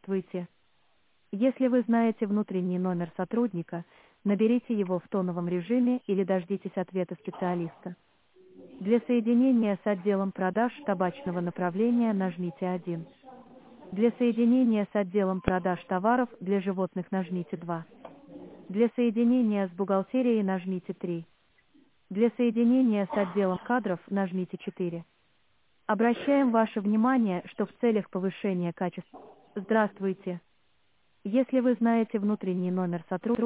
Здравствуйте. Если вы знаете внутренний номер сотрудника, наберите его в тоновом режиме или дождитесь ответа специалиста. Для соединения с отделом продаж табачного направления нажмите 1. Для соединения с отделом продаж товаров для животных нажмите 2. Для соединения с бухгалтерией нажмите 3. Для соединения с отделом кадров нажмите 4. Обращаем ваше внимание, что в целях повышения качества. Здравствуйте. Если вы знаете внутренний номер сотрудника,